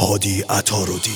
هادی عطارودی.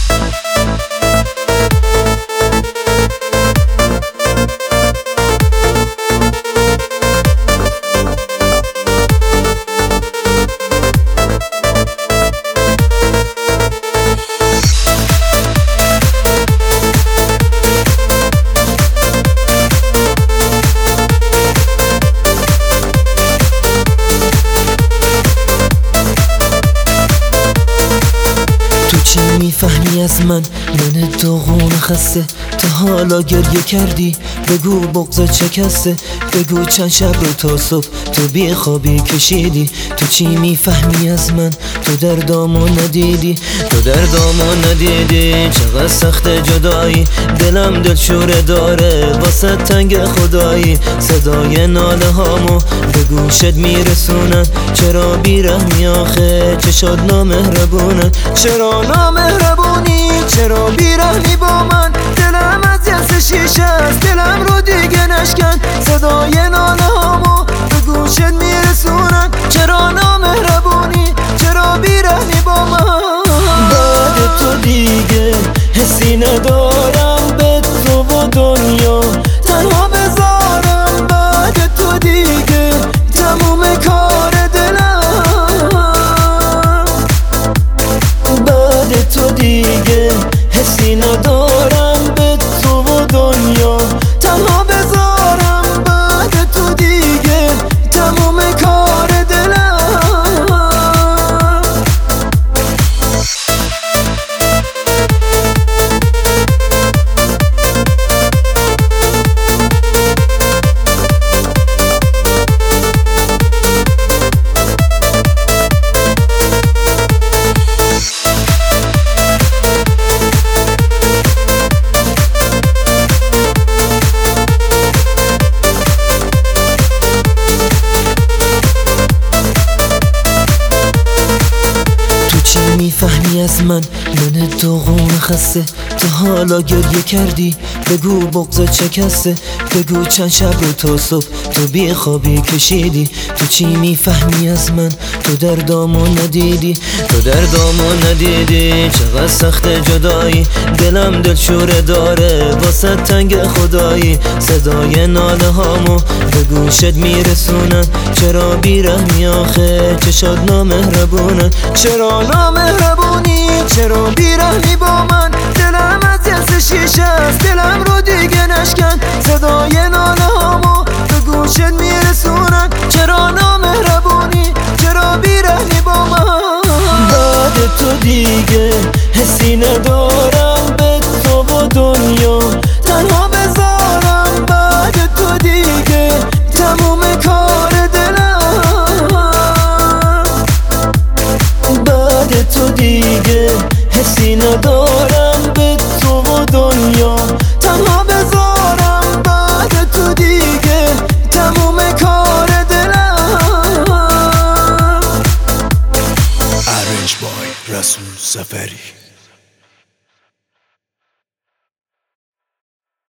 چی میفهمی از من داغون خسته؟ تا حالا گریه کردی؟ بگو بغضت شکسته؟ بگو چند شب رو تا صبح تو بی خوابی کشیدی؟ تو چی میفهمی از من؟ تو دردامو ندیدی؟ تو دردامو ندیدی؟ چقدر سخت جدایی، دلم دلشوره داره واسه تنگ خدایی. صدای ناله هامو به گوشت میرسونن، چرا بیرحمی آخه؟ چشات نامهربونه؟ چرا نامهربونی؟ چرا بیرحمی با من؟ دلم از جنس شیشه است، دلم رو دیگه نشکن. صدای ناله هامو به گوشت میرسونن، چرا نامهربونی؟ چرا بیرحمی با من؟ بعد تو دیگه حسی ندارم به تو و دنیا تنها بذارم. بعد تو دیگه تموم کار دلم. بعد تو دیگه حسی ندارم به تو و دنیا تنها بذارم. بعد تو دیگه تموم کار دلم. میفهمی از من داغون خسته؟ تا حالا گریه کردی؟ بگو بغضت شکسته؟ بگو چند شب رو تا صبح تو بی خوابی کشیدی؟ تو چی میفهمی از من؟ تو دردامو ندیدی؟ تو دردامو ندیدی؟ چقدر سخت جدایی، دلم دلشوره داره واسه تنگ خدایی. صدای ناله هامو به گوشت میرسونن، چرا بیرحمی آخه؟ چشات نامهربونه؟ چرا نامهربونی؟ چرا بیرحمی با من؟ دلم از جنس شیشه است، دلم رو دیگه نشکن. صدای ناله هامو به گوشت میرسونن، چرا نامهربونی؟ چرا بیرحمی با من؟ بعد تو دیگه حسی ندارم به تو و دنیا تنها بذارم. بعد تو دیگه تموم کار دلم. بعد تو دیگه حسی ندارم به تو و دنیا تنها بذارم. بعد تو دیگه تموم کار دلم. ارنج بای رسول سفری.